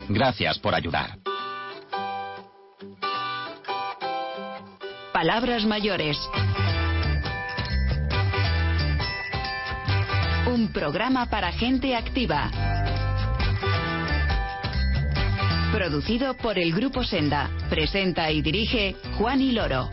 Gracias por ayudar. Palabras mayores. Un programa para gente activa. Producido por el Grupo Senda. Presenta y dirige Juan y Loro.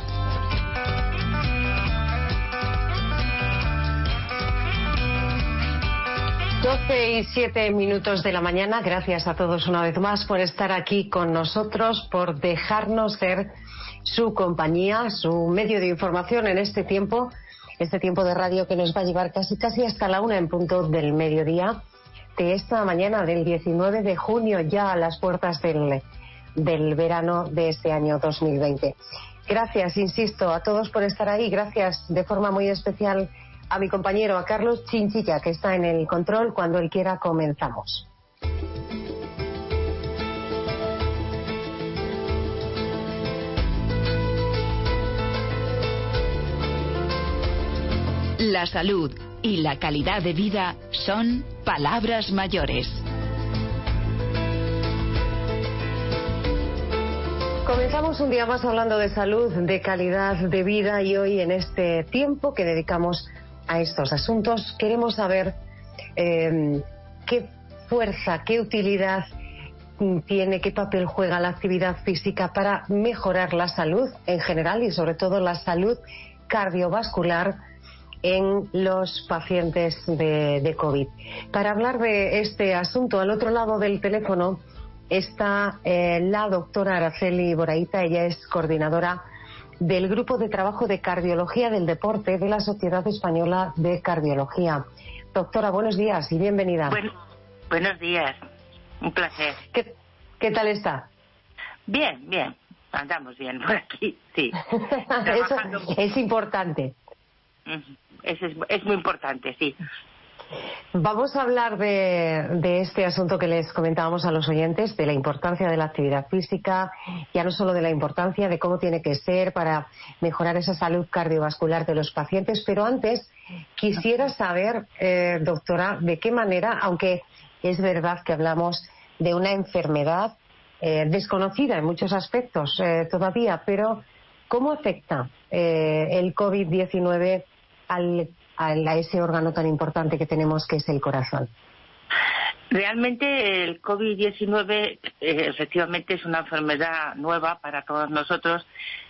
Doce y 7 minutos de la mañana. Gracias a todos una vez más por estar aquí con nosotros, por dejarnos ser su compañía, su medio de información en este tiempo de radio que nos va a llevar casi hasta la 1 en punto del mediodía de esta mañana del 19 de junio, ya a las puertas del verano de este año 2020. Gracias, insisto, a todos por estar ahí. Gracias de forma muy especial a mi compañero, a Carlos Chinchilla, que está en el control. Cuando él quiera, comenzamos. La salud y la calidad de vida son palabras mayores. Comenzamos un día más hablando de salud, de calidad de vida, y hoy, en este tiempo que dedicamos a estos asuntos, queremos saber qué fuerza, qué utilidad tiene, qué papel juega la actividad física para mejorar la salud en general y sobre todo la salud cardiovascular en los pacientes de COVID. Para hablar de este asunto, al otro lado del teléfono está la doctora Araceli Boraita. Ella es coordinadora del Grupo de Trabajo de Cardiología del Deporte de la Sociedad Española de Cardiología. Doctora, buenos días y bienvenida. Buenos días, un placer. ¿Qué tal está? Bien, andamos bien por aquí, sí. Eso es importante. Es muy importante, sí. Vamos a hablar de este asunto que les comentábamos a los oyentes, de la importancia de la actividad física, ya no solo de la importancia de cómo tiene que ser para mejorar esa salud cardiovascular de los pacientes, pero antes quisiera saber, doctora, de qué manera, aunque es verdad que hablamos de una enfermedad desconocida en muchos aspectos todavía, pero ¿cómo afecta el COVID-19 a ese órgano tan importante que tenemos, que es el corazón? Realmente el COVID-19 efectivamente es una enfermedad nueva para todos nosotros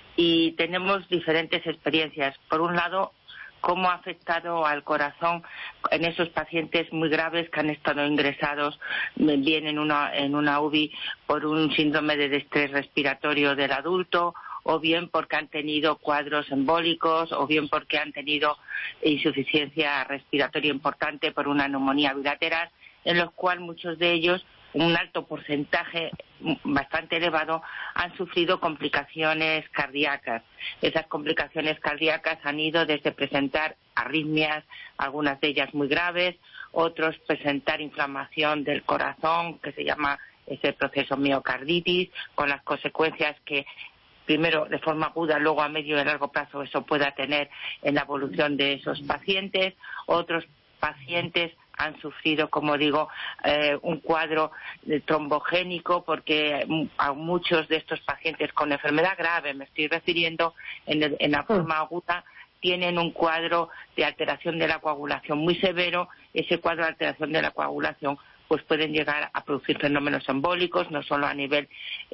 y tenemos diferentes experiencias. Por un lado, cómo ha afectado al corazón en esos pacientes muy graves que han estado ingresados bien en una UBI por un síndrome de estrés respiratorio del adulto, o bien porque han tenido cuadros embólicos, o bien porque han tenido insuficiencia respiratoria importante por una neumonía bilateral, en los cuales muchos de ellos, un alto porcentaje bastante elevado, han sufrido complicaciones cardíacas. Esas complicaciones cardíacas han ido desde presentar arritmias, algunas de ellas muy graves, otros presentar inflamación del corazón, que se llama ese proceso miocarditis, con las consecuencias que primero de forma aguda, luego a medio y largo plazo eso pueda tener en la evolución de esos pacientes. Otros pacientes han sufrido, como digo, un cuadro trombogénico, porque a muchos de estos pacientes con enfermedad grave, me estoy refiriendo en la forma aguda, tienen un cuadro de alteración de la coagulación muy severo. Ese cuadro de alteración de la coagulación pues pueden llegar a producir fenómenos embólicos, no solo a nivel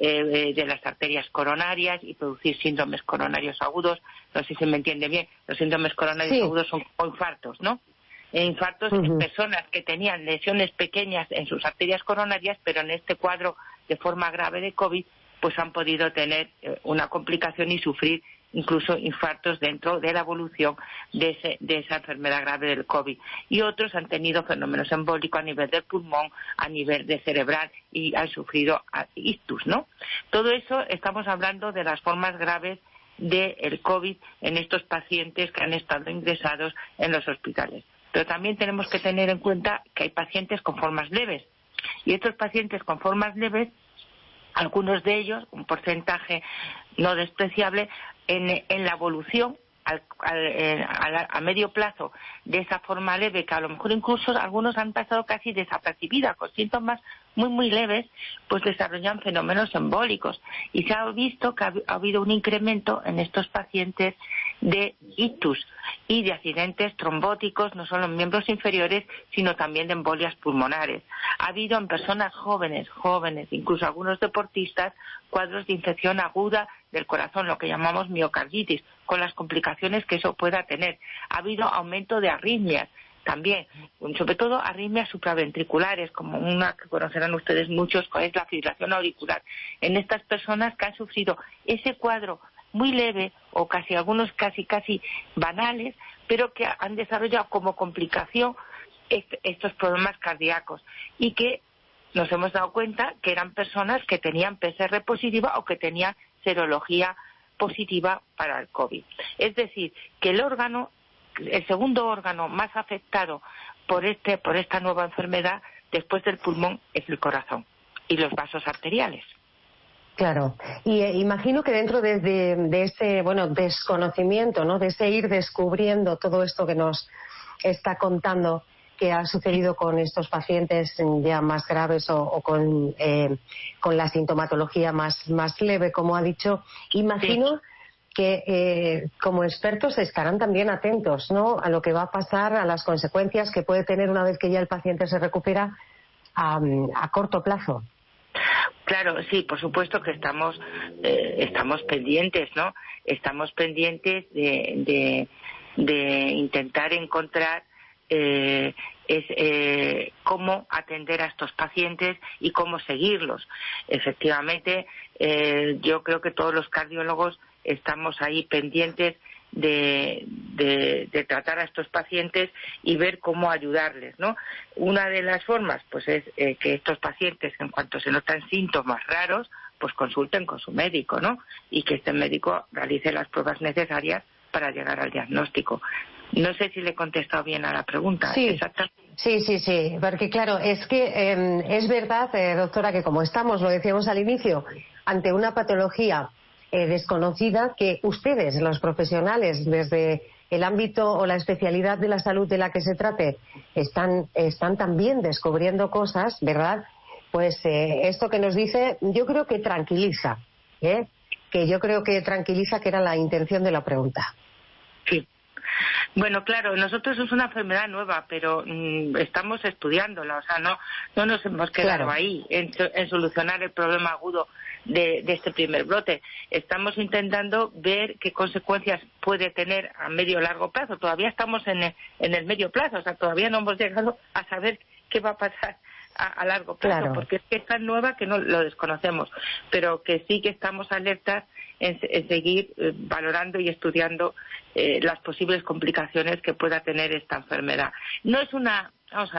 de las arterias coronarias, y producir síndromes coronarios agudos. No sé si me entiende bien. Los síndromes coronarios agudos son infartos, ¿no? Infartos en personas que tenían lesiones pequeñas en sus arterias coronarias, pero en este cuadro de forma grave de COVID, pues han podido tener una complicación y sufrir incluso infartos dentro de la evolución de esa enfermedad grave del COVID. Y otros han tenido fenómenos embólicos a nivel del pulmón, a nivel de cerebral, y han sufrido ictus, ¿no? Todo eso estamos hablando de las formas graves del COVID en estos pacientes que han estado ingresados en los hospitales. Pero también tenemos que tener en cuenta que hay pacientes con formas leves. Y estos pacientes con formas leves, algunos de ellos, un porcentaje no despreciable, en la evolución a medio plazo de esa forma leve, que a lo mejor incluso algunos han pasado casi desapercibida, con síntomas muy leves, pues desarrollan fenómenos embólicos. Y se ha visto que ha habido un incremento en estos pacientes de ictus y de accidentes trombóticos, no solo en miembros inferiores, sino también de embolias pulmonares. Ha habido en personas jóvenes, incluso algunos deportistas, cuadros de infección aguda del corazón, lo que llamamos miocarditis, con las complicaciones que eso pueda tener. Ha habido aumento de arritmias también, sobre todo arritmias supraventriculares, como una que conocerán ustedes muchos, que es la fibrilación auricular. En estas personas que han sufrido ese cuadro muy leve o casi algunos casi banales, pero que han desarrollado como complicación estos problemas cardíacos y que nos hemos dado cuenta que eran personas que tenían PCR positiva o que tenían serología positiva para el COVID. Es decir, que el segundo órgano más afectado por esta nueva enfermedad después del pulmón es el corazón y los vasos arteriales. Claro, y imagino que dentro de ese desconocimiento, ¿no?, de ese ir descubriendo todo esto que nos está contando que ha sucedido con estos pacientes ya más graves o con la sintomatología más leve, como ha dicho, imagino que como expertos estarán también atentos, ¿no?, a lo que va a pasar, a las consecuencias que puede tener una vez que ya el paciente se recupera a corto plazo. Claro, sí, por supuesto que estamos pendientes, ¿no? Estamos pendientes de intentar encontrar cómo atender a estos pacientes y cómo seguirlos. Efectivamente, yo creo que todos los cardiólogos estamos ahí pendientes de tratar a estos pacientes y ver cómo ayudarles, ¿no? Una de las formas, pues, es que estos pacientes, en cuanto se notan síntomas raros, pues consulten con su médico, ¿no? Y que este médico realice las pruebas necesarias para llegar al diagnóstico. No sé si le he contestado bien a la pregunta. Sí, sí, porque claro, es que es verdad, doctora, que como lo decíamos al inicio, ante una patología desconocida, que ustedes, los profesionales, desde el ámbito o la especialidad de la salud de la que se trate, están también descubriendo cosas, ¿verdad? Pues esto que nos dice, yo creo que tranquiliza, que era la intención de la pregunta. Sí. Bueno, claro, nosotros es una enfermedad nueva, pero estamos estudiándola, o sea, no nos hemos quedado ahí en solucionar el problema agudo de este primer brote. Estamos intentando ver qué consecuencias puede tener a medio o largo plazo. Todavía estamos en el medio plazo, o sea, todavía no hemos llegado a saber qué va a pasar a largo plazo, porque es que es tan nueva que no lo desconocemos, pero que sí que estamos alertas en seguir valorando y estudiando las posibles complicaciones que pueda tener esta enfermedad. No es una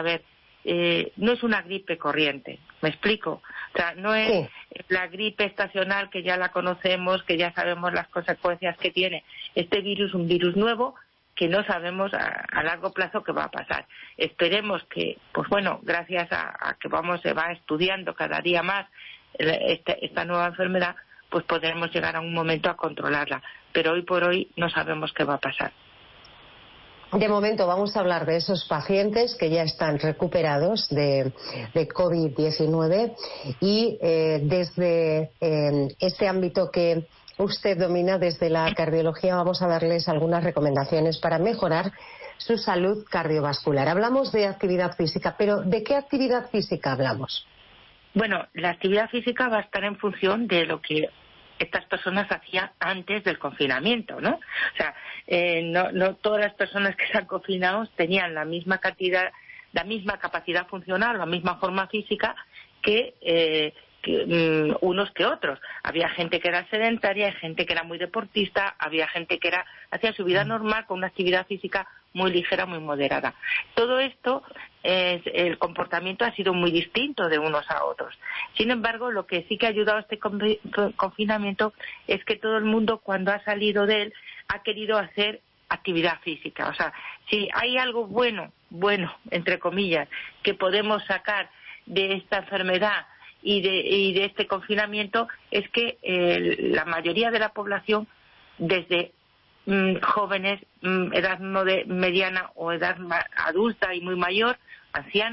gripe corriente, ¿me explico? O sea, no es la gripe estacional que ya la conocemos, que ya sabemos las consecuencias que tiene. Este virus es un virus nuevo que no sabemos a largo plazo qué va a pasar. Esperemos que, pues bueno, gracias a que se va estudiando cada día más esta nueva enfermedad, pues podremos llegar a un momento a controlarla. Pero hoy por hoy no sabemos qué va a pasar. De momento vamos a hablar de esos pacientes que ya están recuperados de COVID-19 y desde este ámbito que usted domina, desde la cardiología, vamos a darles algunas recomendaciones para mejorar su salud cardiovascular. Hablamos de actividad física, pero ¿de qué actividad física hablamos? Bueno, la actividad física va a estar en función de lo que estas personas hacían antes del confinamiento, ¿no? O sea, no todas las personas que se han confinado tenían la misma capacidad funcional, la misma forma física que unos que otros. Había gente que era sedentaria, hay gente que era muy deportista, había gente que hacía su vida normal con una actividad física muy ligera, muy moderada. Todo esto, el comportamiento ha sido muy distinto de unos a otros. Sin embargo, lo que sí que ha ayudado a este confinamiento es que todo el mundo, cuando ha salido de él, ha querido hacer actividad física. O sea, si hay algo bueno, entre comillas, que podemos sacar de esta enfermedad y de este confinamiento, es que la mayoría de la población, desde jóvenes, edad mediana o edad adulta y muy mayor, ancianos,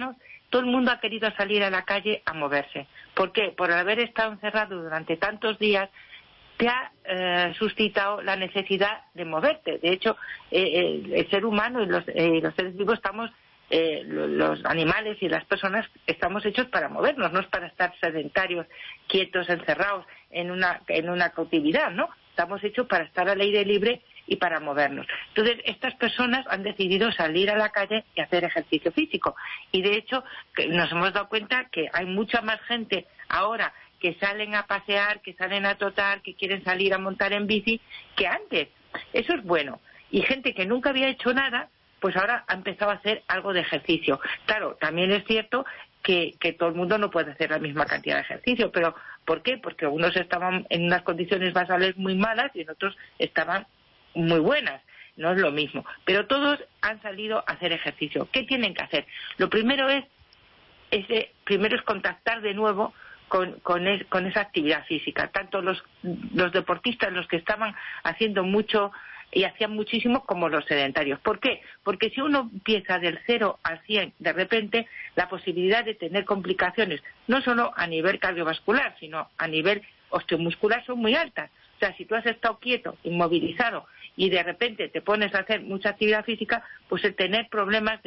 todo el mundo ha querido salir a la calle a moverse. ¿Por qué? Por haber estado encerrado durante tantos días, te ha suscitado la necesidad de moverte. De hecho, el ser humano y los seres vivos estamos, los animales y las personas estamos hechos para movernos, no es para estar sedentarios, quietos, encerrados en una cautividad, ¿no? Estamos hechos para estar al aire libre y para movernos. Entonces, estas personas han decidido salir a la calle y hacer ejercicio físico. Y de hecho, nos hemos dado cuenta que hay mucha más gente ahora que salen a pasear, que salen a trotar, que quieren salir a montar en bici, que antes. Eso es bueno. Y gente que nunca había hecho nada, pues ahora ha empezado a hacer algo de ejercicio. Claro, también es cierto que todo el mundo no puede hacer la misma cantidad de ejercicio, pero ¿por qué? Porque unos estaban en unas condiciones basales muy malas y en otros estaban muy buenas. No es lo mismo. Pero todos han salido a hacer ejercicio. ¿Qué tienen que hacer? Lo primero es contactar de nuevo con esa actividad física. Tanto los deportistas, los que estaban haciendo mucho y hacían muchísimo, como los sedentarios. ¿Por qué? Porque si uno empieza del 0 al 100 de repente, la posibilidad de tener complicaciones, no solo a nivel cardiovascular, sino a nivel osteomuscular, son muy altas. O sea, si tú has estado quieto, inmovilizado, y de repente te pones a hacer mucha actividad física, pues el tener problemas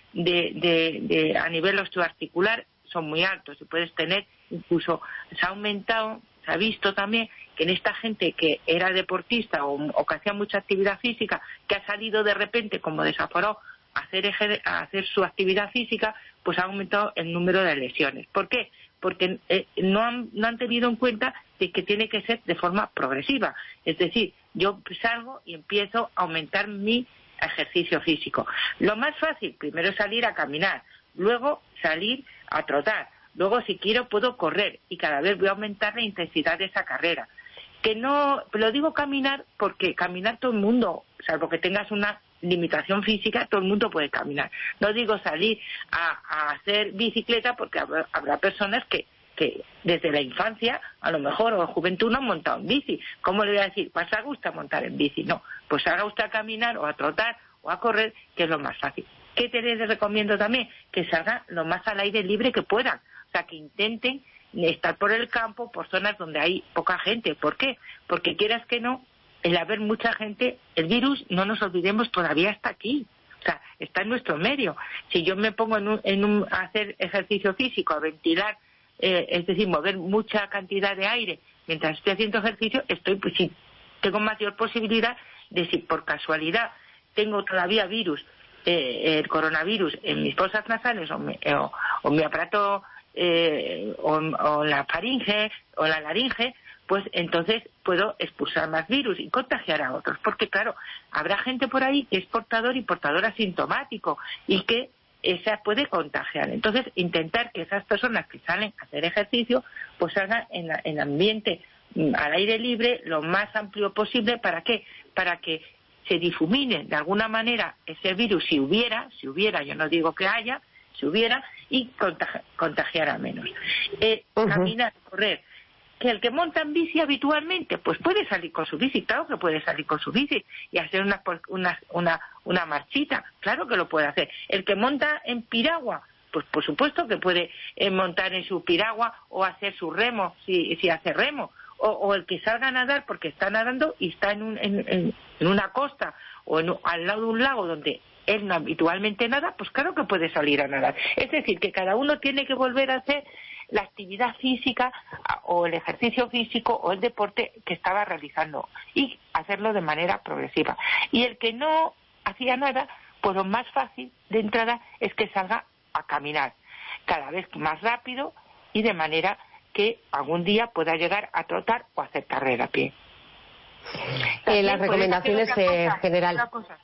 de a nivel osteoarticular son muy altos. Y puedes tener, incluso se ha aumentado, se ha visto también que en esta gente que era deportista o que hacía mucha actividad física, que ha salido de repente como desaforado a hacer su actividad física, pues ha aumentado el número de lesiones. ¿Por qué? Porque no han tenido en cuenta de que tiene que ser de forma progresiva. Es decir, yo salgo y empiezo a aumentar mi ejercicio físico. Lo más fácil, primero es salir a caminar, luego salir a trotar, luego si quiero puedo correr y cada vez voy a aumentar la intensidad de esa carrera. Que no, lo digo caminar porque caminar todo el mundo, salvo que tengas una limitación física, todo el mundo puede caminar. No digo salir a hacer bicicleta porque habrá personas que desde la infancia, a lo mejor, o en juventud no han montado en bici. ¿Cómo le voy a decir? Pues haga usted a montar en bici. No, pues haga usted a caminar o a trotar o a correr, que es lo más fácil. ¿Qué te les recomiendo también? Que salgan lo más al aire libre que puedan. O sea, que intenten estar por el campo, por zonas donde hay poca gente. ¿Por qué? Porque quieras que no, el haber mucha gente, el virus, no nos olvidemos, todavía está aquí. O sea, está en nuestro medio. Si yo me pongo a hacer ejercicio físico, a ventilar, es decir, mover mucha cantidad de aire mientras estoy haciendo ejercicio, si tengo mayor posibilidad de, si por casualidad tengo todavía virus, el coronavirus en mis fosas nasales o mi aparato o la faringe o la laringe, pues entonces puedo expulsar más virus y contagiar a otros, porque claro, habrá gente por ahí que es portador y portador asintomático y que esa puede contagiar. Entonces, intentar que esas personas que salen a hacer ejercicio, pues hagan en ambiente al aire libre lo más amplio posible. ¿Para qué? Para que se difumine de alguna manera ese virus, si hubiera, yo no digo que haya, si hubiera, y contagiar menos. Caminar, correr. Que el que monta en bici habitualmente, pues puede salir con su bici, claro que puede salir con su bici y hacer una marchita, claro que lo puede hacer. El que monta en piragua, pues por supuesto que puede montar en su piragua o hacer su remo, si hace remo, o el que salga a nadar porque está nadando y está en una costa o al lado de un lago donde él no habitualmente nada, pues claro que puede salir a nadar. Es decir, que cada uno tiene que volver a hacer la actividad física o el ejercicio físico o el deporte que estaba realizando y hacerlo de manera progresiva. Y el que no hacía nada, pues lo más fácil de entrada es que salga a caminar cada vez más rápido y de manera que algún día pueda llegar a trotar o a hacer carrera a pie. Las recomendaciones generales.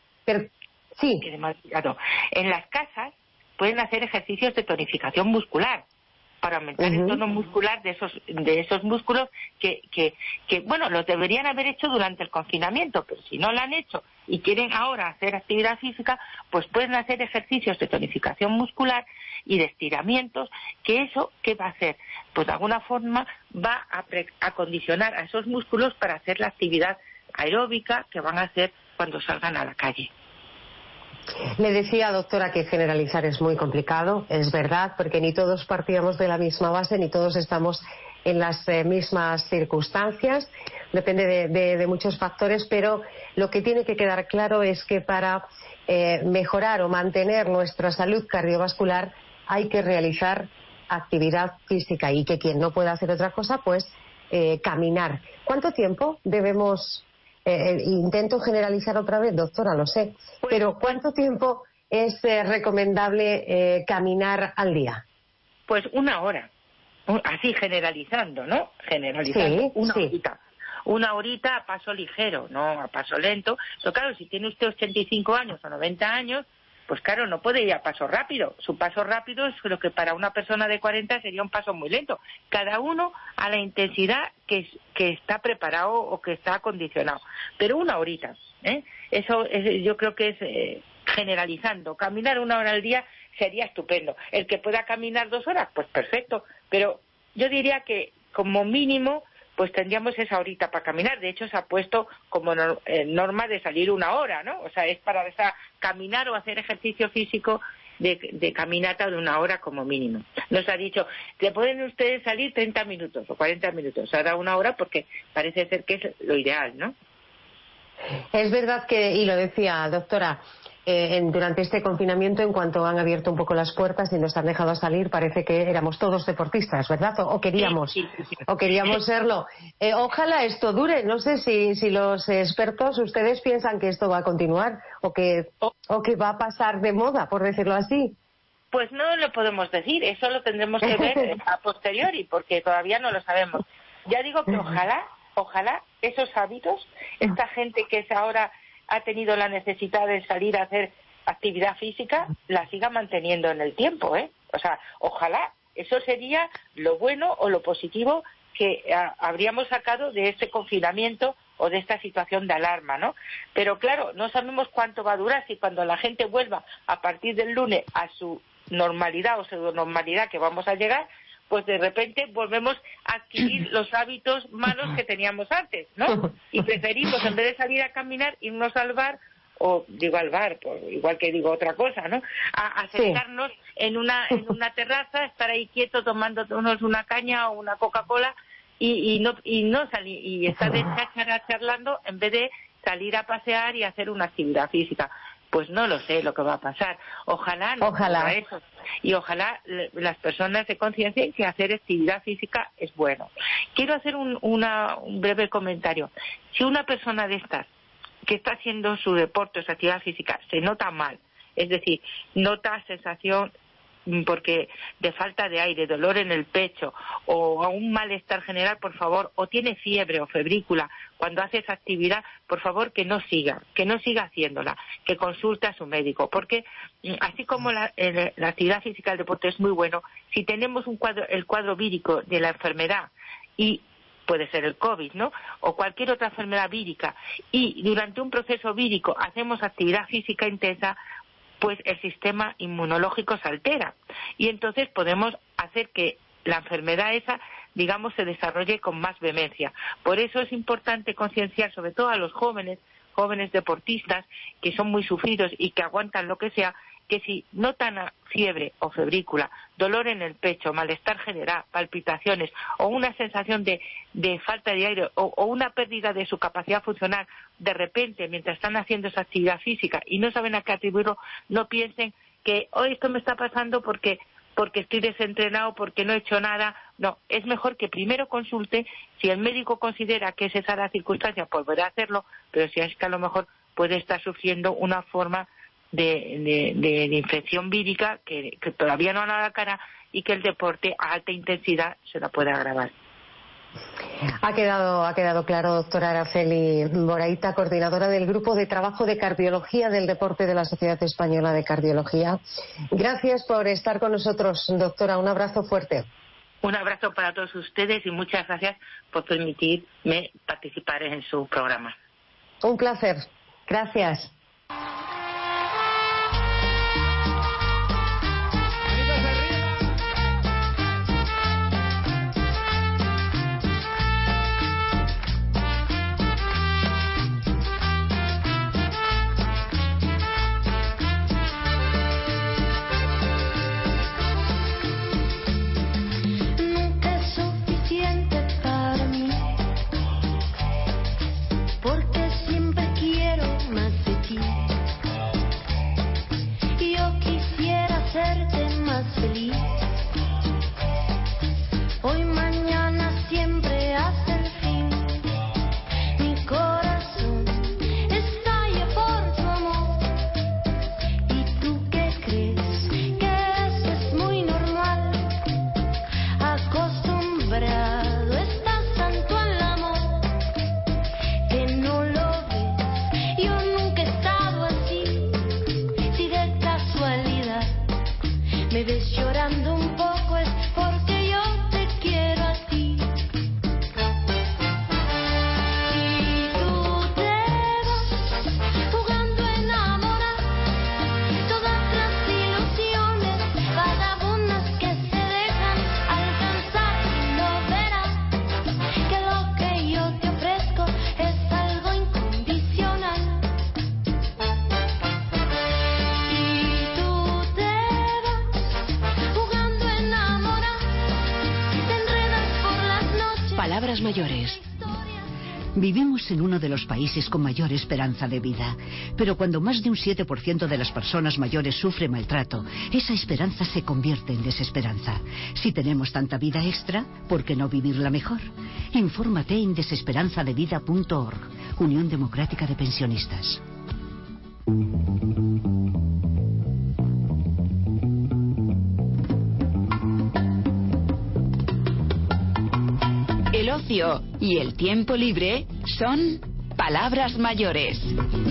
Sí. En las casas pueden hacer ejercicios de tonificación muscular para aumentar el tono muscular de esos músculos que bueno, los deberían haber hecho durante el confinamiento, pero si no lo han hecho y quieren ahora hacer actividad física, pues pueden hacer ejercicios de tonificación muscular y de estiramientos, que eso, ¿qué va a hacer? Pues de alguna forma va a condicionar a esos músculos para hacer la actividad aeróbica que van a hacer cuando salgan a la calle. Le decía, doctora, que generalizar es muy complicado, es verdad, porque ni todos partíamos de la misma base, ni todos estamos en las mismas circunstancias, depende de muchos factores, pero lo que tiene que quedar claro es que para mejorar o mantener nuestra salud cardiovascular hay que realizar actividad física y que quien no pueda hacer otra cosa, pues caminar. ¿Cuánto tiempo debemos, intento generalizar otra vez, doctora, lo sé, pero ¿cuánto tiempo es recomendable caminar al día? Pues 1 hora, así generalizando, ¿no? Generalizando, sí, una sí. horita. 1 horita a paso ligero, no a paso lento. Pero claro, si tiene usted 85 años o 90 años, pues claro, no puede ir a paso rápido. Su paso rápido es lo que para una persona de 40 sería un paso muy lento. Cada uno a la intensidad que está preparado o que está acondicionado. Pero 1 horita, ¿eh? Eso yo creo que es generalizando. Caminar 1 hora al día sería estupendo. El que pueda caminar 2 horas, pues perfecto. Pero yo diría que como mínimo pues tendríamos esa horita para caminar. De hecho, se ha puesto como norma de salir 1 hora, ¿no? O sea, es para caminar o hacer ejercicio físico de caminata de 1 hora como mínimo. Nos ha dicho que pueden ustedes salir 30 minutos o 40 minutos. Ahora 1 hora porque parece ser que es lo ideal, ¿no? Es verdad que, y lo decía, doctora, durante este confinamiento, en cuanto han abierto un poco las puertas y nos han dejado salir, parece que éramos todos deportistas, ¿verdad? O queríamos, sí. o queríamos serlo. Ojalá esto dure. No sé si los expertos, ustedes piensan que esto va a continuar o que va a pasar de moda, por decirlo así. Pues no lo podemos decir, eso lo tendremos que ver a posteriori, porque todavía no lo sabemos. Ya digo que ojalá esos hábitos, esta gente que ahora ha tenido la necesidad de salir a hacer actividad física, la siga manteniendo en el tiempo, ¿eh? O sea, ojalá, eso sería lo bueno o lo positivo que habríamos sacado de este confinamiento o de esta situación de alarma, ¿no? Pero claro, no sabemos cuánto va a durar, si cuando la gente vuelva a partir del lunes a su normalidad o pseudonormalidad que vamos a llegar, pues de repente volvemos a adquirir los hábitos malos que teníamos antes, ¿no? Y preferimos, en vez de salir a caminar, irnos al bar, o digo al bar, pues, igual que digo otra cosa, ¿no? A sentarnos en una terraza, estar ahí quieto tomándonos una caña o una Coca-Cola y no salir, y estar de cháchara charlando en vez de salir a pasear y hacer una actividad física. Pues no lo sé lo que va a pasar. Ojalá no ocurra eso. Y ojalá las personas se conciencien que hacer actividad física es bueno. Quiero hacer un breve comentario. Si una persona de estas que está haciendo su deporte o su actividad física se nota mal, es decir, nota sensación porque de falta de aire, dolor en el pecho o un malestar general, por favor, o tiene fiebre o febrícula cuando hace esa actividad, por favor que no siga haciéndola, que consulte a su médico, porque así como la actividad física del deporte es muy bueno, si tenemos el cuadro vírico de la enfermedad y puede ser el COVID, ¿no? O cualquier otra enfermedad vírica y durante un proceso vírico hacemos actividad física intensa, pues el sistema inmunológico se altera y entonces podemos hacer que la enfermedad esa, digamos, se desarrolle con más vehemencia. Por eso es importante concienciar sobre todo a los jóvenes deportistas que son muy sufridos y que aguantan lo que sea, que si notan fiebre o febrícula, dolor en el pecho, malestar general, palpitaciones o una sensación de falta de aire o una pérdida de su capacidad funcional de repente mientras están haciendo esa actividad física y no saben a qué atribuirlo, no piensen que hoy esto me está pasando porque estoy desentrenado, porque no he hecho nada. No, es mejor que primero consulte. Si el médico considera que es esa la circunstancia, pues podrá hacerlo, pero si es que a lo mejor puede estar sufriendo una forma de infección vírica que todavía no ha dado la cara y que el deporte a alta intensidad se la puede agravar. Ha quedado claro, doctora Araceli Boraita, coordinadora del Grupo de Trabajo de Cardiología del Deporte de la Sociedad Española de Cardiología. Gracias por estar con nosotros, doctora. Un abrazo fuerte. Un abrazo para todos ustedes y muchas gracias por permitirme participar en su programa. Un placer. Gracias. Palabras mayores. Vivimos en uno de los países con mayor esperanza de vida, pero cuando más de un 7% de las personas mayores sufre maltrato, esa esperanza se convierte en desesperanza. Si tenemos tanta vida extra, ¿por qué no vivirla mejor? Infórmate en desesperanzadevida.org, Unión Democrática de Pensionistas. El ocio y el tiempo libre son palabras mayores.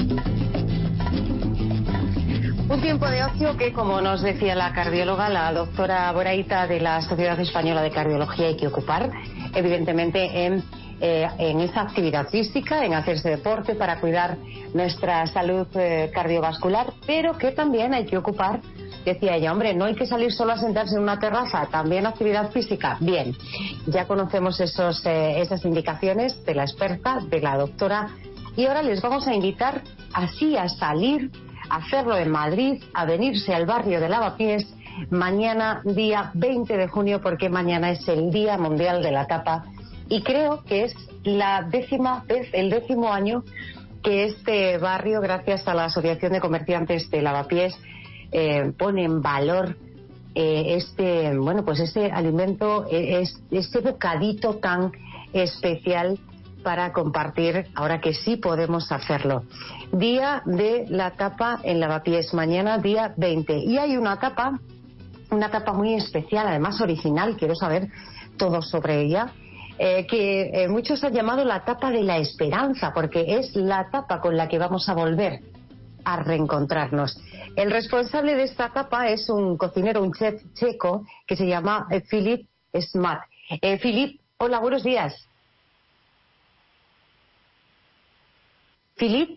Un tiempo de ocio que, como nos decía la cardióloga, la doctora Boraita de la Sociedad Española de Cardiología, hay que ocupar, evidentemente, en esa actividad física, en hacerse deporte para cuidar nuestra salud cardiovascular, pero que también hay que ocupar. Decía ella, hombre, no hay que salir solo a sentarse en una terraza, también actividad física. Bien, ya conocemos esas indicaciones de la experta, de la doctora, y ahora les vamos a invitar así a salir, a hacerlo en Madrid, a venirse al barrio de Lavapiés, mañana día 20 de junio, porque mañana es el Día Mundial de la Tapa, y creo que es la 10ª vez, el 10º año que este barrio, gracias a la Asociación de Comerciantes de Lavapiés, pone en valor este alimento, este bocadito tan especial para compartir, ahora que sí podemos hacerlo. Día de la tapa en Lavapiés, mañana día 20. Y hay una tapa muy especial, además original, quiero saber todo sobre ella, que muchos han llamado la tapa de la esperanza, porque es la tapa con la que vamos a volver a reencontrarnos. El responsable de esta tapa es un cocinero, un chef checo que se llama Filip Smat. Filip, hola, buenos días. Filip,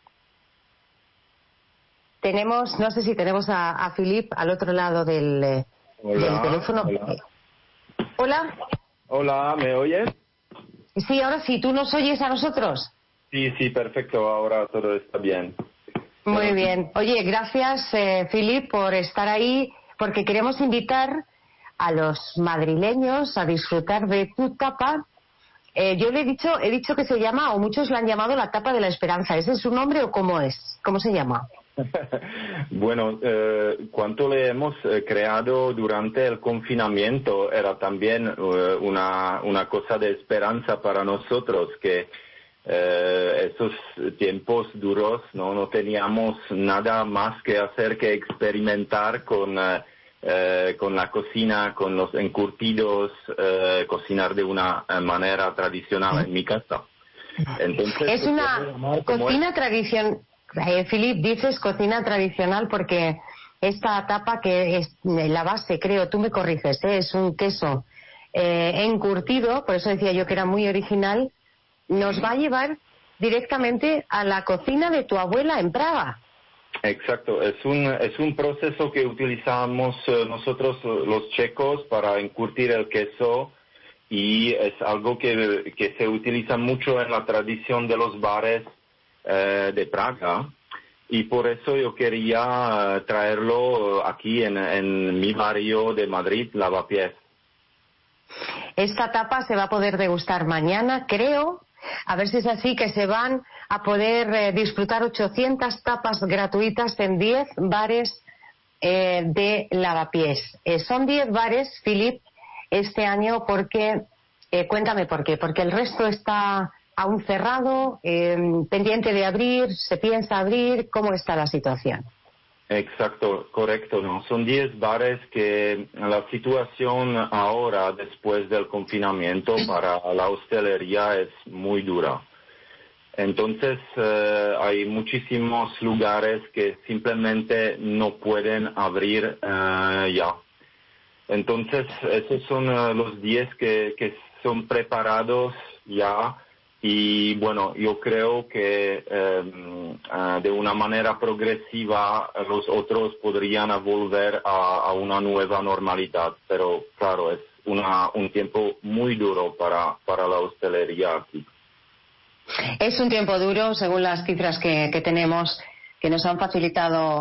no sé si tenemos a Filip al otro lado del teléfono. Hola. Hola, ¿me oyes? Sí, ahora sí. ¿Tú nos oyes a nosotros? Sí, perfecto. Ahora todo está bien. Muy bien. Oye, gracias, Filip, por estar ahí, porque queremos invitar a los madrileños a disfrutar de tu tapa. Yo le he dicho que se llama, o muchos la han llamado, la tapa de la esperanza. ¿Ese es su nombre o cómo es? ¿Cómo se llama? Bueno, cuando le hemos creado durante el confinamiento era también una cosa de esperanza para nosotros, que esos tiempos duros no teníamos nada más que hacer que experimentar con la cocina, con los encurtidos, cocinar de una manera tradicional en mi casa. Entonces, es una cocina tradicional. Filip, dices cocina tradicional porque esta tapa, que es la base, creo, tú me corriges, es un queso encurtido, por eso decía yo que era muy original, nos va a llevar directamente a la cocina de tu abuela en Praga. Exacto, es un proceso que utilizamos nosotros los checos para encurtir el queso, y es algo que se utiliza mucho en la tradición de los bares de Praga, y por eso yo quería traerlo aquí en mi barrio de Madrid, Lavapiés. Esta tapa se va a poder degustar mañana, creo, a ver si es así, que se van a poder disfrutar 800 tapas gratuitas en 10 bares de Lavapiés. Son 10 bares, Filip, este año, porque, cuéntame por qué, porque el resto está aún cerrado, pendiente de abrir, se piensa abrir, ¿cómo está la situación? Exacto, correcto, ¿no? Son 10 bares que la situación ahora, después del confinamiento, para la hostelería es muy dura. Entonces, hay muchísimos lugares que simplemente no pueden abrir ya. Entonces, esos son los 10 que son preparados ya. Y bueno, yo creo que de una manera progresiva los otros podrían volver a una nueva normalidad, pero claro, es un tiempo muy duro para la hostelería aquí. Es un tiempo duro, según las cifras que tenemos, que nos han facilitado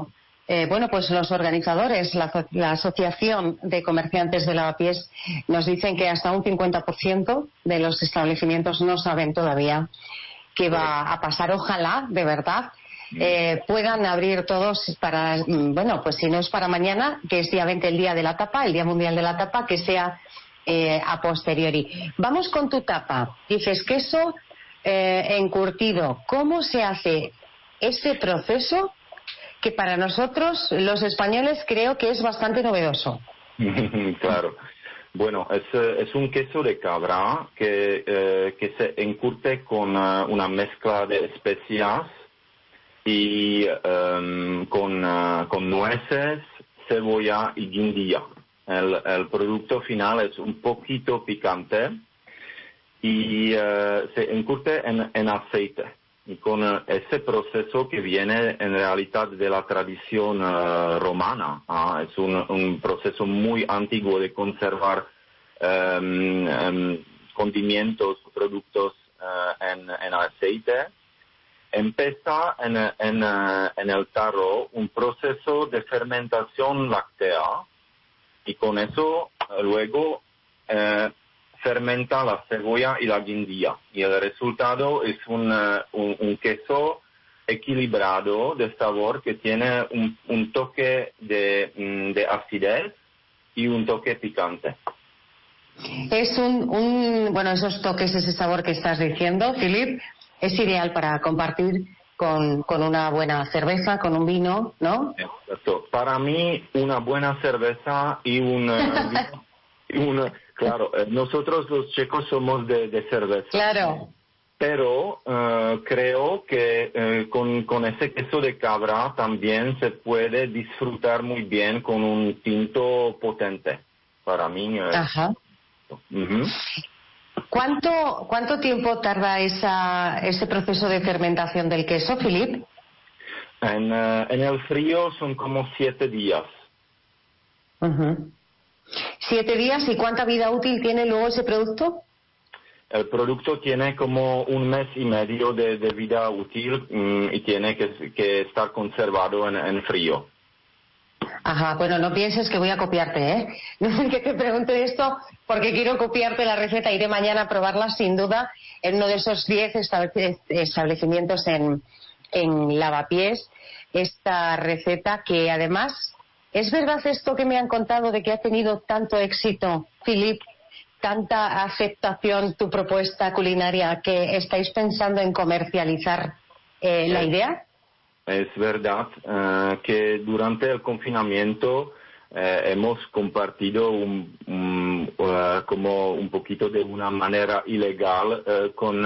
bueno, pues los organizadores, la Asociación de Comerciantes de Lavapiés, nos dicen que hasta un 50% de los establecimientos no saben todavía qué va a pasar. Ojalá, de verdad, puedan abrir todos para, bueno, pues si no es para mañana, que es día 20 el día de la tapa, el Día Mundial de la Tapa, que sea a posteriori. Vamos con tu tapa. Dices queso encurtido. ¿Cómo se hace ese proceso que para nosotros, los españoles, creo que es bastante novedoso? Claro. Bueno, es un queso de cabra que se encurte con una mezcla de especias y con nueces, cebolla y guindilla. El producto final es un poquito picante y se encurte en aceite. Y con ese proceso que viene en realidad de la tradición romana, es un proceso muy antiguo de conservar condimentos, productos en aceite. Empieza en el tarro un proceso de fermentación láctea y con eso luego fermenta la cebolla y la guindilla y el resultado es un queso equilibrado de sabor que tiene un toque de acidez y un toque picante. Es bueno, esos toques, ese sabor que estás diciendo, Philip, es ideal para compartir con una buena cerveza, con un vino, ¿no? Exacto. Para mí, una buena cerveza y claro, nosotros los checos somos de cerveza. Claro. Pero creo que con ese queso de cabra también se puede disfrutar muy bien con un tinto potente. Para mí. Ajá. Uh-huh. ¿Cuánto tiempo tarda ese proceso de fermentación del queso, Philip? En el frío son como 7 días. Uh-huh. 7 días, ¿y cuánta vida útil tiene luego ese producto? El producto tiene como 1 mes y medio de vida útil y tiene que estar conservado en frío. Ajá, bueno, no pienses que voy a copiarte, ¿eh? Que te pregunte esto porque quiero copiarte la receta. Iré mañana a probarla, sin duda, en uno de esos 10 establecimientos en Lavapiés. Esta receta que, además, ¿es verdad esto que me han contado de que ha tenido tanto éxito, Philip, tanta aceptación tu propuesta culinaria, que estáis pensando en comercializar la idea? Es verdad que durante el confinamiento hemos compartido como un poquito de una manera ilegal con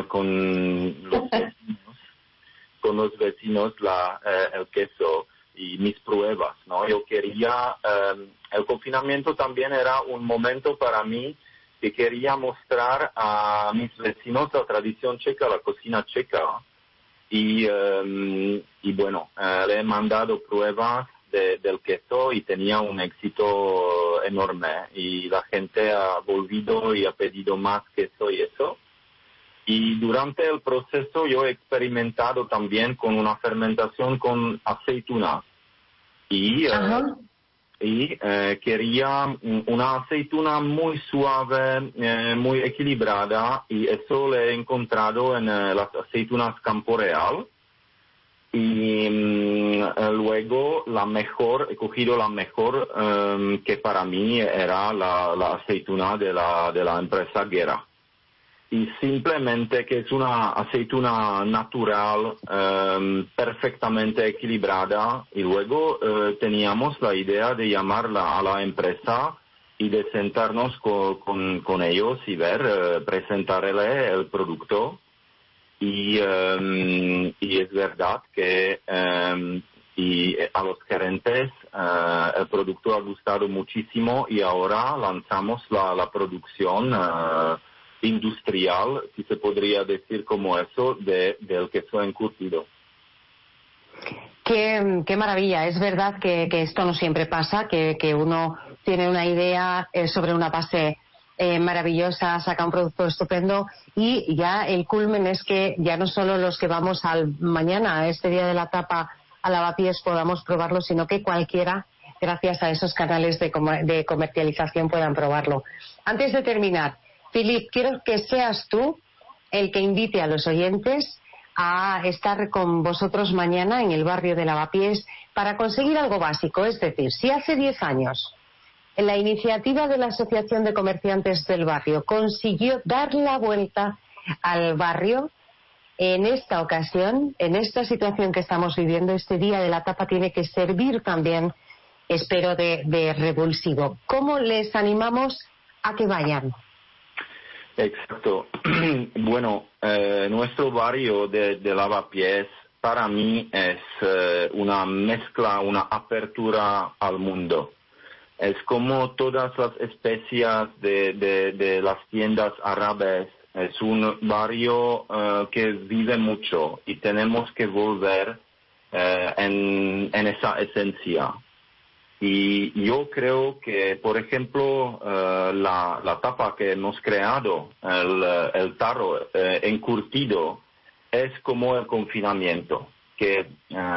los vecinos el queso y mis pruebas, ¿no? Yo quería, el confinamiento también era un momento para mí que quería mostrar a mis vecinos la tradición checa, la cocina checa. Y bueno, le he mandado pruebas del queso y tenía un éxito enorme y la gente ha volvido y ha pedido más queso y eso. Y durante el proceso yo he experimentado también con una fermentación con aceituna y quería una aceituna muy suave, muy equilibrada, y eso le he encontrado en las aceitunas Campo Real. Y luego he cogido la mejor, que para mí era la aceituna de la empresa Guerra. Y simplemente que es una aceituna natural, perfectamente equilibrada, y luego teníamos la idea de llamarla a la empresa y de sentarnos con ellos y presentarle el producto. Y es verdad que y a los gerentes el producto ha gustado muchísimo y ahora lanzamos la producción industrial, si se podría decir como eso, del queso encurtido. Qué maravilla. Es verdad que esto no siempre pasa, que uno tiene una idea sobre una base maravillosa, saca un producto estupendo y ya el culmen es que ya no solo los que vamos mañana, a este día de la tapa, a Lavapiés podamos probarlo, sino que cualquiera, gracias a esos canales de comercialización, puedan probarlo. Antes de terminar, Philippe, quiero que seas tú el que invite a los oyentes a estar con vosotros mañana en el barrio de Lavapiés para conseguir algo básico. Es decir, si hace 10 años la iniciativa de la Asociación de Comerciantes del Barrio consiguió dar la vuelta al barrio, en esta ocasión, en esta situación que estamos viviendo, este Día de la Tapa tiene que servir también, espero, de revulsivo. ¿Cómo les animamos a que vayan? Exacto. Bueno, nuestro barrio de Lavapiés para mí es una mezcla, una apertura al mundo. Es como todas las especias de las tiendas árabes. Es un barrio que vive mucho y tenemos que volver en esa esencia. Y yo creo que, por ejemplo, la tapa que hemos creado, el tarro encurtido, es como el confinamiento, que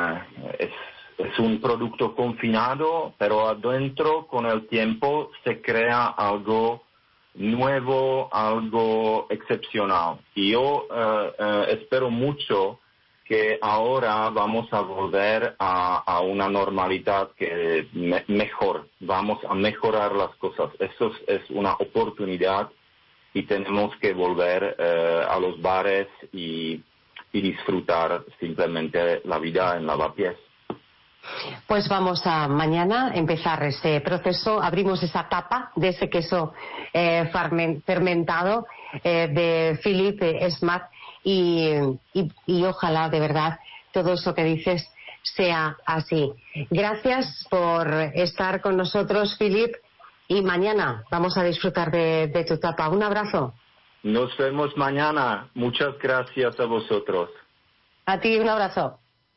es un producto confinado, pero adentro con el tiempo se crea algo nuevo, algo excepcional. Y yo espero mucho que ahora vamos a volver a una normalidad que mejor, vamos a mejorar las cosas. Eso es una oportunidad y tenemos que volver a los bares y disfrutar simplemente la vida en Lavapiés. Pues vamos a mañana empezar ese proceso. Abrimos esa tapa de ese queso fermentado de Philippe Esmat y ojalá de verdad todo eso que dices sea así. Gracias por estar con nosotros, Philippe, y mañana vamos a disfrutar de tu tapa. Un abrazo. Nos vemos mañana. Muchas gracias a vosotros. A ti un abrazo.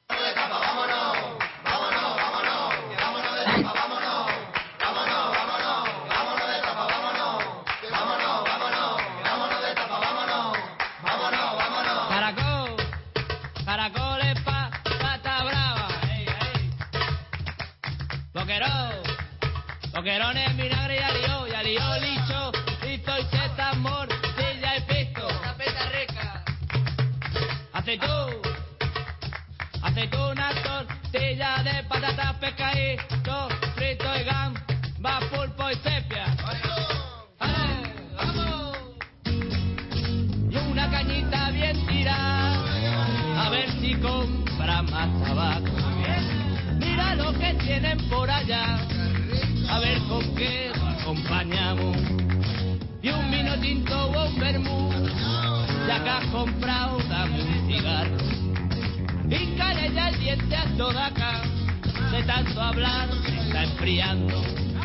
Boquerones, vinagre y alió, licho, listo y cheta, morcilla y pisto. Tapeta rica. Aceituna, tortilla de patatas, pescadito, frito y gamba, pulpo y sepia. ¡Vamos! Y una cañita bien tirada, a ver si compra más tabaco. Mira lo que tienen por allá, a ver con qué lo acompañamos. Y un vino tinto o un vermú, ya que has comprado, dame un cigarro. Píncale ya el diente a toda acá, de tanto hablar se está enfriando.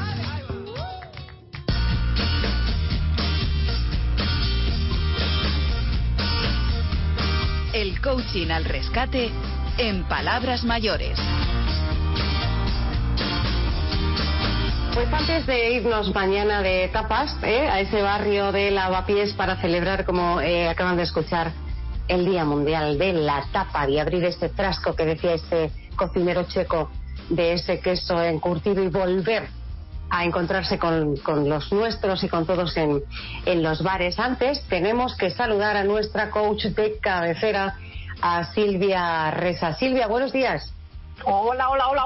El coaching al rescate en palabras mayores. Pues antes de irnos mañana de tapas a ese barrio de Lavapiés para celebrar, como acaban de escuchar, el Día Mundial de la Tapa, y abrir este frasco que decía este cocinero checo de ese queso encurtido y volver a encontrarse con los nuestros y con todos en los bares. Antes tenemos que saludar a nuestra coach de cabecera, a Silvia Resa. Silvia, buenos días. Hola.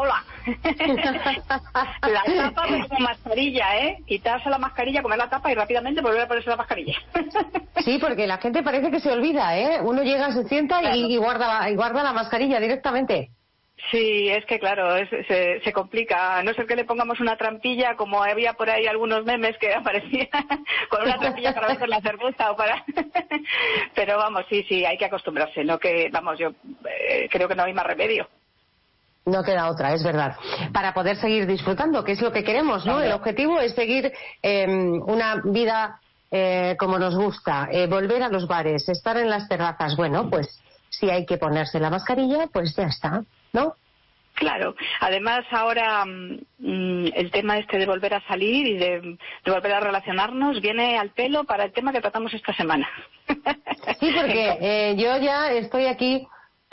La tapa como mascarilla, quitarse la mascarilla, comer la tapa y rápidamente volver a ponerse la mascarilla. Sí, porque la gente parece que se olvida, uno llega, se sienta y guarda la mascarilla directamente. Sí, es que claro, se complica, a no ser que le pongamos una trampilla, como había por ahí algunos memes que aparecían con una trampilla para meter la cerveza o para... Pero vamos, sí, hay que acostumbrarse, no que, vamos, yo creo que no hay más remedio. No queda otra, es verdad. Para poder seguir disfrutando, que es lo que queremos, ¿no? El objetivo es seguir una vida como nos gusta, volver a los bares, estar en las terrazas. Bueno, pues si hay que ponerse la mascarilla, pues ya está, ¿no? Claro. Además, ahora el tema de volver a salir y de volver a relacionarnos viene al pelo para el tema que tratamos esta semana. Sí, porque yo ya estoy aquí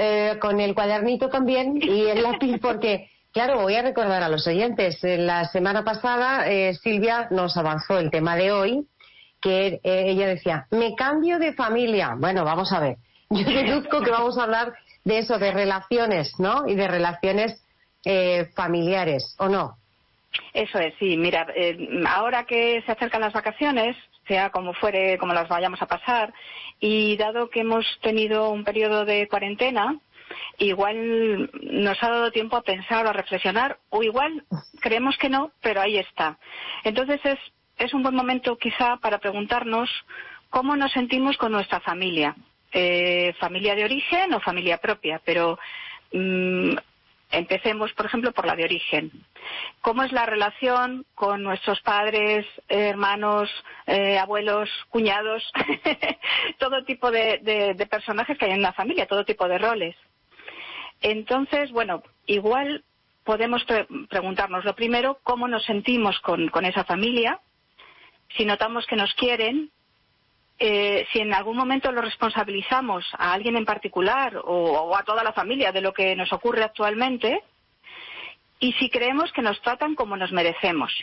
con el cuadernito también y el lápiz, porque, claro, voy a recordar a los oyentes. La semana pasada Silvia nos avanzó el tema de hoy, que ella decía, me cambio de familia. Bueno, vamos a ver. Yo deduzco que vamos a hablar de eso, de relaciones, ¿no? Y de relaciones familiares, ¿o no? Eso es, sí. Mira, ahora que se acercan las vacaciones, sea como fuere, como las vayamos a pasar, y dado que hemos tenido un periodo de cuarentena, igual nos ha dado tiempo a pensar o a reflexionar, o igual creemos que no, pero ahí está. Entonces es un buen momento quizá para preguntarnos cómo nos sentimos con nuestra familia, familia de origen o familia propia, pero empecemos, por ejemplo, por la de origen. ¿Cómo es la relación con nuestros padres, hermanos, abuelos, cuñados? Todo tipo de personajes que hay en una familia, todo tipo de roles. Entonces, bueno, igual podemos preguntarnos lo primero, ¿cómo nos sentimos con esa familia? Si notamos que nos quieren, si en algún momento lo responsabilizamos a alguien en particular o a toda la familia de lo que nos ocurre actualmente, y si creemos que nos tratan como nos merecemos.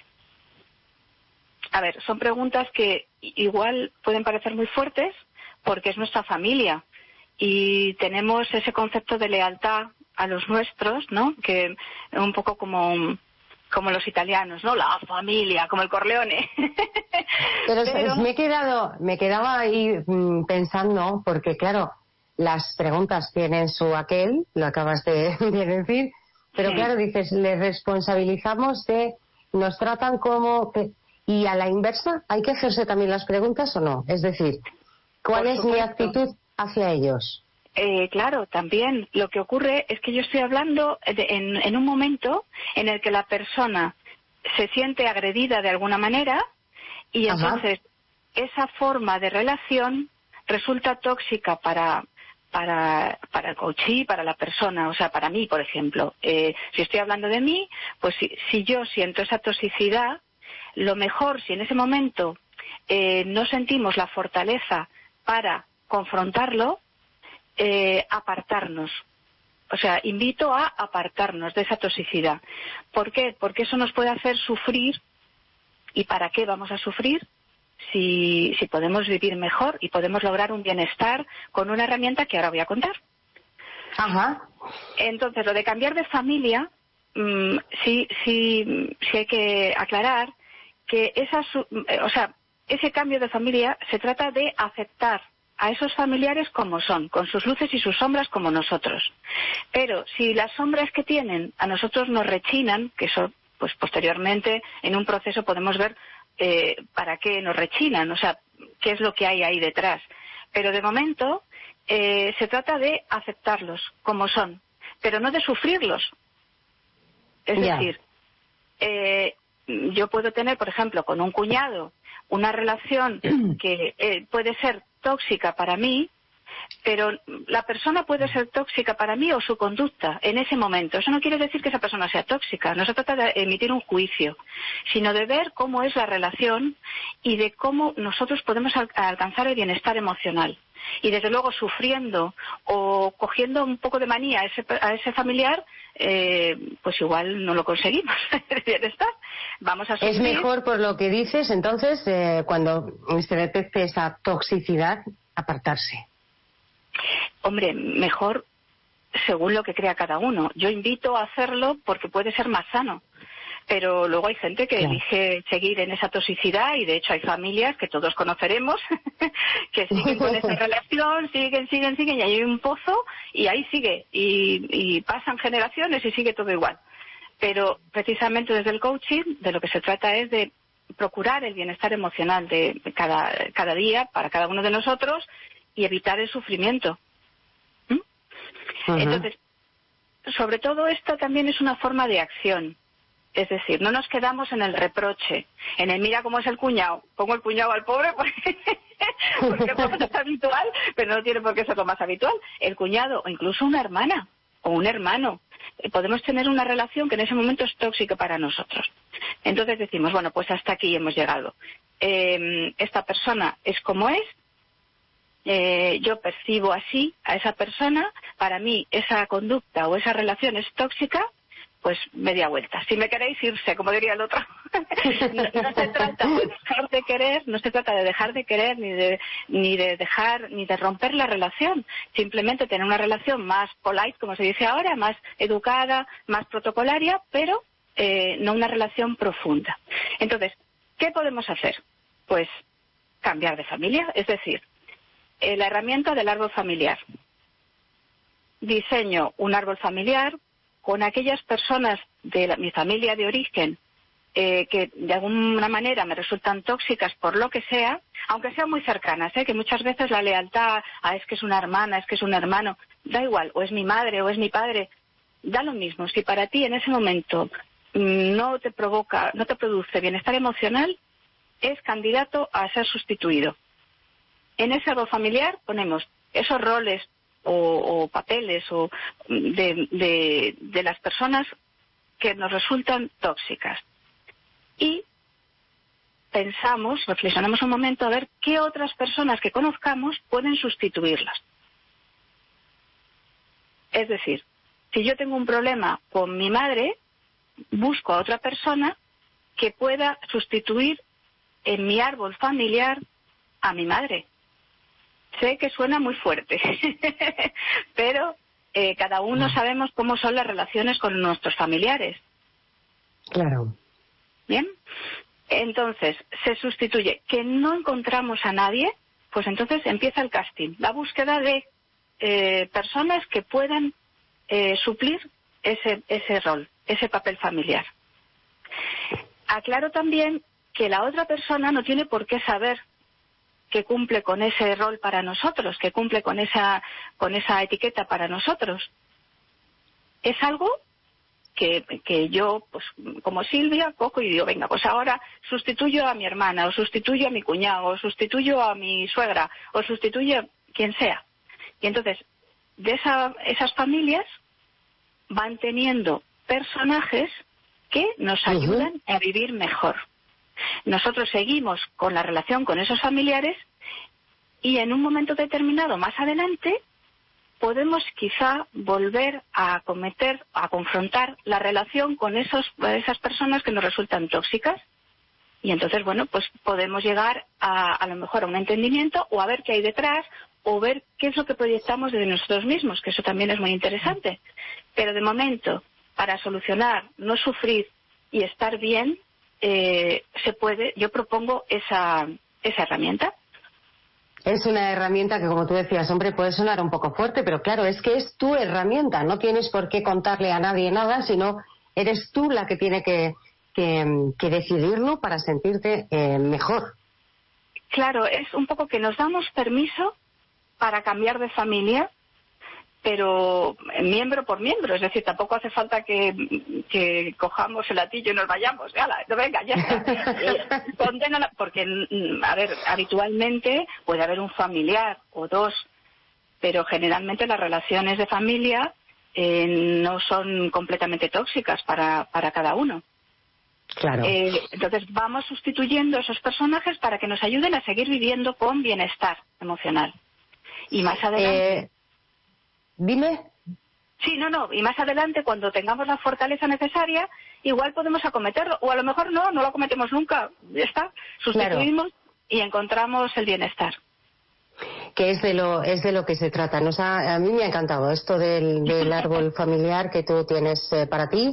A ver, son preguntas que igual pueden parecer muy fuertes porque es nuestra familia y tenemos ese concepto de lealtad a los nuestros, ¿no? Que es un poco como los italianos, ¿no? La familia, como el Corleone. Pero me quedaba ahí pensando, porque claro, las preguntas tienen su aquel, lo acabas de decir, pero claro, dices, les responsabilizamos de, nos tratan como que, y a la inversa, ¿hay que hacerse también las preguntas o no? Es decir, ¿cuál es mi actitud hacia ellos? Claro, también. Lo que ocurre es que yo estoy hablando en un momento en el que la persona se siente agredida de alguna manera y entonces esa forma de relación resulta tóxica para el coachee, para la persona, o sea, para mí, por ejemplo. Si estoy hablando de mí, pues si yo siento esa toxicidad, lo mejor, si en ese momento no sentimos la fortaleza para confrontarlo, apartarnos. O sea, invito a apartarnos de esa toxicidad. ¿Por qué? Porque eso nos puede hacer sufrir. ¿Y para qué vamos a sufrir? Si podemos vivir mejor y podemos lograr un bienestar con una herramienta que ahora voy a contar. Entonces, lo de cambiar de familia, sí hay que aclarar que ese cambio de familia se trata de aceptar a esos familiares como son, con sus luces y sus sombras como nosotros. Pero si las sombras que tienen a nosotros nos rechinan, que eso pues posteriormente en un proceso podemos ver para qué nos rechinan, o sea, qué es lo que hay ahí detrás. Pero de momento se trata de aceptarlos como son, pero no de sufrirlos. Es decir, yo puedo tener, por ejemplo, con un cuñado una relación que puede ser tóxica para mí, pero la persona puede ser tóxica para mí o su conducta en ese momento. Eso no quiere decir que esa persona sea tóxica. No se trata de emitir un juicio, sino de ver cómo es la relación y de cómo nosotros podemos alcanzar el bienestar emocional. Y desde luego sufriendo o cogiendo un poco de manía a ese familiar, pues igual no lo conseguimos el bienestar. Vamos a sufrir. Es mejor, por lo que dices, entonces, cuando se detecte esa toxicidad, apartarse. Hombre, mejor según lo que crea cada uno. Yo invito a hacerlo porque puede ser más sano. Pero luego hay gente que elige seguir en esa toxicidad y de hecho hay familias que todos conoceremos que siguen con esa relación, siguen y hay un pozo y ahí sigue y pasan generaciones y sigue todo igual. Pero precisamente desde el coaching de lo que se trata es de procurar el bienestar emocional de cada día para cada uno de nosotros y evitar el sufrimiento. Entonces, sobre todo esto también es una forma de acción. Es decir, no nos quedamos en el reproche, en el mira cómo es el cuñado, pongo el cuñado al pobre porque es lo más habitual, pero no tiene por qué ser lo más habitual. El cuñado o incluso una hermana o un hermano, podemos tener una relación que en ese momento es tóxica para nosotros. Entonces decimos, bueno, pues hasta aquí hemos llegado. Esta persona es como es, yo percibo así a esa persona, para mí esa conducta o esa relación es tóxica, pues media vuelta. Si me queréis, irse, como diría el otro. No se trata de dejar de querer, no se trata de dejar de querer, ni de romper la relación. Simplemente tener una relación más polite, como se dice ahora, más educada, más protocolaria, pero no una relación profunda. Entonces, ¿qué podemos hacer? Pues cambiar de familia, es decir, la herramienta del árbol familiar. Diseño un árbol familiar con aquellas personas de mi familia de origen que de alguna manera me resultan tóxicas por lo que sea, aunque sean muy cercanas, que muchas veces la lealtad es que es una hermana, es que es un hermano, da igual, o es mi madre o es mi padre, da lo mismo. Si para ti en ese momento no te produce bienestar emocional, es candidato a ser sustituido. En ese árbol familiar ponemos esos roles o papeles o de las personas que nos resultan tóxicas. Y reflexionamos un momento a ver qué otras personas que conozcamos pueden sustituirlas. Es decir, si yo tengo un problema con mi madre, busco a otra persona que pueda sustituir en mi árbol familiar a mi madre. Sé que suena muy fuerte, pero cada uno sabemos cómo son las relaciones con nuestros familiares. Claro. Bien, entonces se sustituye. ¿Que no encontramos a nadie? Pues entonces empieza el casting, la búsqueda de personas que puedan suplir ese rol, ese papel familiar. Aclaro también que la otra persona no tiene por qué saber que cumple con ese rol para nosotros, que cumple con esa etiqueta para nosotros. Es algo que yo, pues como Silvia, cojo y digo, venga, pues ahora sustituyo a mi hermana, o sustituyo a mi cuñado, o sustituyo a mi suegra, o sustituyo a quien sea. Y entonces, esas familias van teniendo personajes que nos ayudan a vivir mejor. Nosotros seguimos con la relación con esos familiares y en un momento determinado, más adelante, podemos quizá volver a confrontar la relación con esas personas que nos resultan tóxicas. Y entonces, bueno, pues podemos llegar a lo mejor a un entendimiento o a ver qué hay detrás o ver qué es lo que proyectamos de nosotros mismos, que eso también es muy interesante. Pero de momento, para solucionar, no sufrir y estar bien, yo propongo esa herramienta. Es una herramienta que, como tú decías, hombre, puede sonar un poco fuerte, pero claro, es que es tu herramienta. No tienes por qué contarle a nadie nada, sino eres tú la que tiene que decidirlo para sentirte mejor. Claro, es un poco que nos damos permiso para cambiar de familia, pero miembro por miembro, es decir, tampoco hace falta que cojamos el latillo y nos vayamos, venga, ya está. Condénala, porque, a ver, habitualmente puede haber un familiar o dos, pero generalmente las relaciones de familia no son completamente tóxicas para cada uno. Claro. Entonces vamos sustituyendo esos personajes para que nos ayuden a seguir viviendo con bienestar emocional. Y más adelante... Dime. Sí, y más adelante, cuando tengamos la fortaleza necesaria, igual podemos acometerlo, o a lo mejor no lo acometemos nunca, ya está, sustituimos y encontramos el bienestar. Que es de lo que se trata. A mí me ha encantado esto del árbol familiar que tú tienes para ti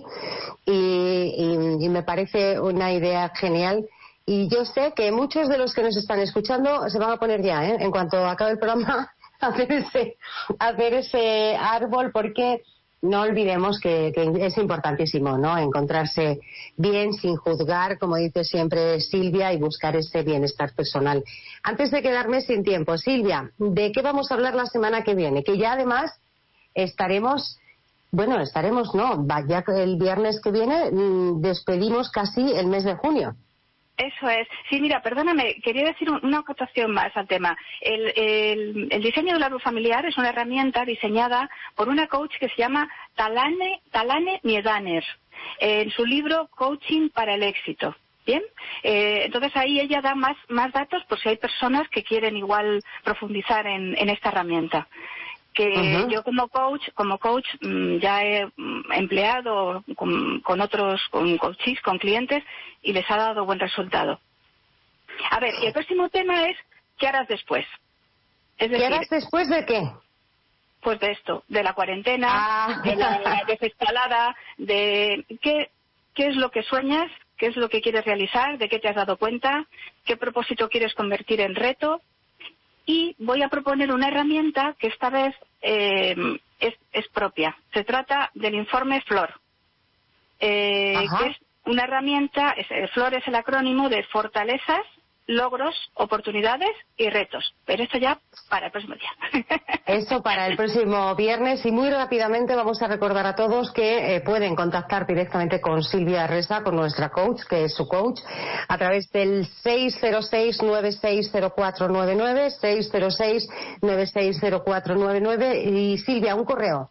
y me parece una idea genial. Y yo sé que muchos de los que nos están escuchando se van a poner ya, en cuanto acabe el programa, hacer ese árbol, porque no olvidemos que es importantísimo, ¿no? Encontrarse bien sin juzgar, como dice siempre Silvia, y buscar ese bienestar personal. Antes de quedarme sin tiempo, Silvia, ¿de qué vamos a hablar la semana que viene? Que ya además ya que el viernes que viene despedimos casi el mes de junio. Eso es. Sí, mira, perdóname, quería decir una acotación más al tema. El diseño del árbol familiar es una herramienta diseñada por una coach que se llama Talane Miedaner, en su libro Coaching para el éxito. Bien, entonces ahí ella da más datos por si hay personas que quieren igual profundizar en esta herramienta. que yo como coach ya he empleado con otros coaches, con clientes, y les ha dado buen resultado. A ver, y el próximo tema es ¿qué harás después? Es decir, ¿qué harás después de qué? Pues de esto, de la cuarentena, de la desescalada, de qué es lo que sueñas, qué es lo que quieres realizar, de qué te has dado cuenta, qué propósito quieres convertir en reto. Y voy a proponer una herramienta que esta vez es propia. Se trata del informe FLOR, que es una herramienta, FLOR es el acrónimo de fortalezas, logros, oportunidades y retos. Pero esto ya para el próximo día. Eso para el próximo viernes. Y muy rápidamente vamos a recordar a todos que pueden contactar directamente con Silvia Resa, con nuestra coach, que es su coach, a través del 606-960499, 606-960499. Y Silvia, un correo.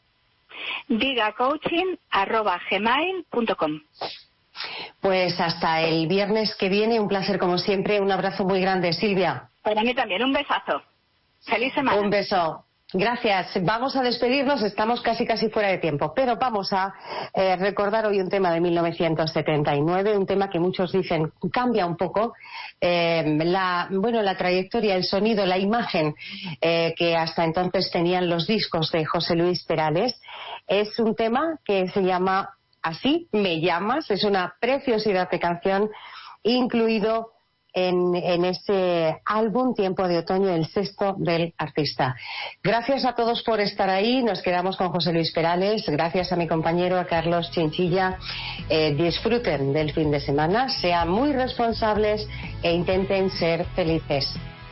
digacoaching@gmail.com. Pues hasta el viernes que viene, un placer como siempre, un abrazo muy grande, Silvia. Para mí también, un besazo. Feliz semana. Un beso. Gracias. Vamos a despedirnos, estamos casi fuera de tiempo, pero vamos a recordar hoy un tema de 1979, un tema que muchos dicen cambia un poco la trayectoria, el sonido, la imagen que hasta entonces tenían los discos de José Luis Perales. Es un tema que se llama Así me llamas, es una preciosidad de canción, incluido en ese álbum Tiempo de Otoño, el sexto del artista. Gracias a todos por estar ahí, nos quedamos con José Luis Perales, gracias a mi compañero, a Carlos Chinchilla. Disfruten del fin de semana, sean muy responsables e intenten ser felices.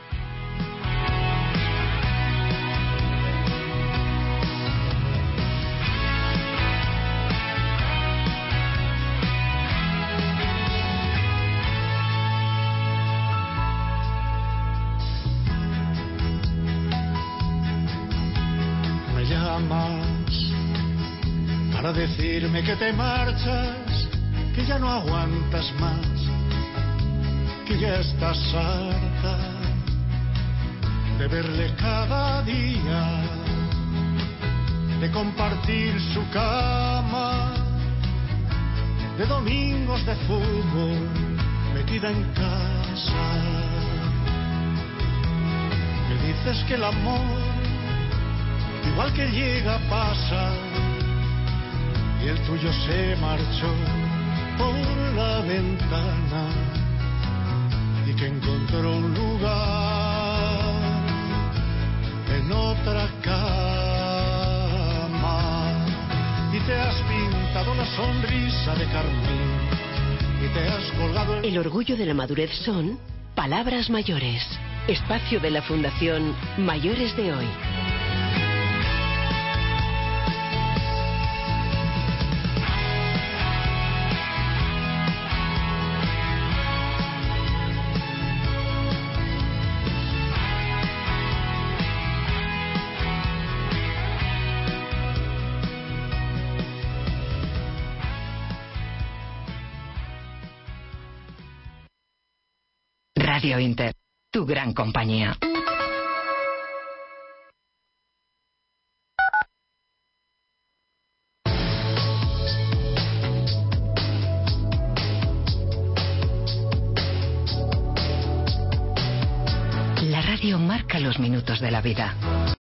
Para decirme que te marchas, que ya no aguantas más, que ya estás harta de verle cada día, de compartir su cama, de domingos de fútbol metida en casa. Me dices que el amor, igual que llega, pasa, y el tuyo se marchó por la ventana, y que encontró un lugar en otra cama, y te has pintado la sonrisa de carmín, y te has colgado El orgullo de la madurez son palabras mayores. Espacio de la Fundación Mayores de Hoy. Radio Inter, tu gran compañía. La radio marca los minutos de la vida.